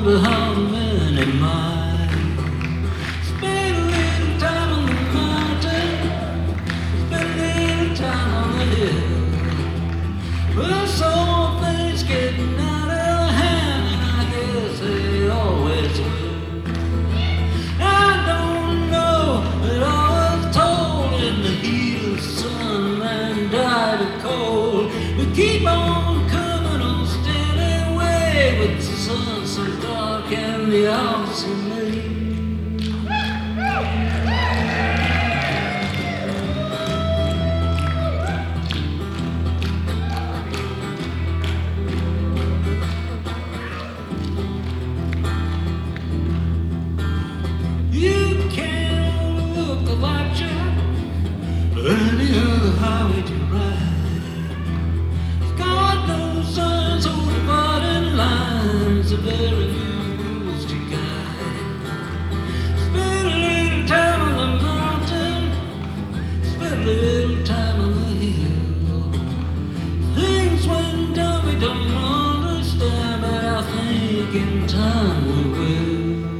wonder how many miles. Spend a little time on the mountain, spend a little time on the hill. Well, some things getting out of hand, and I guess they always will. I don't know, but I was told in the heat of the sun, man died of cold. We keep on coming on steady way, but the sun's so dark and the hours so late. You can't look like Jack or any other highway to ride. God knows signs, so dividing lines, the very few rules to guide. Spend a little time on the mountain, spend a little time on the hill. Things went down, we don't understand, but I think in time we will.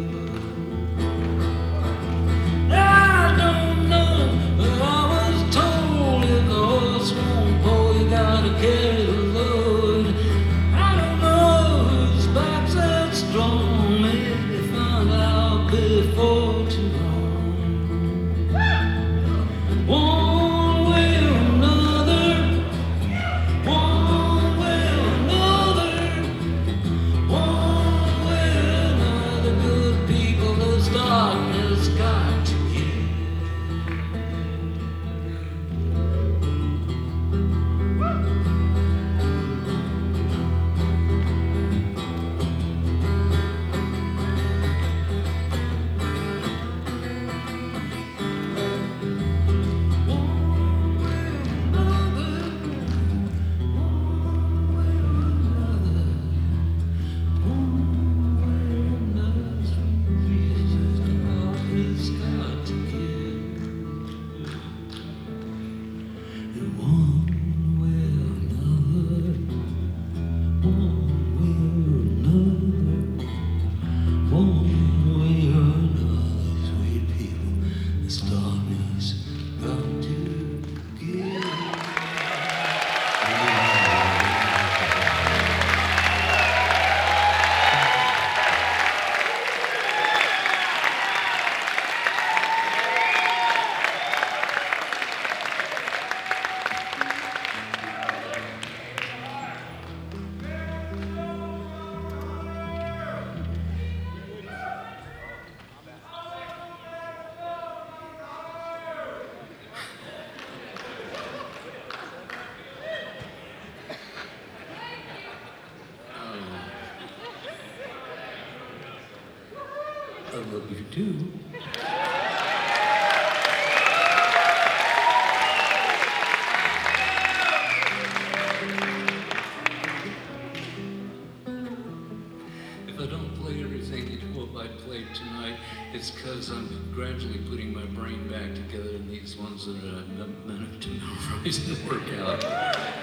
I don't know, but I was told if the horse won't pull, you gotta carry the load. I don't know whose back's that strong, maybe find out before too long. One way or another, one way or another, one way or another, good people, this darkness got to give. I love you too. If I don't play everything you hope I played tonight, it's because I'm gradually putting my brain back together, and these ones that I meant to memorize didn't work out.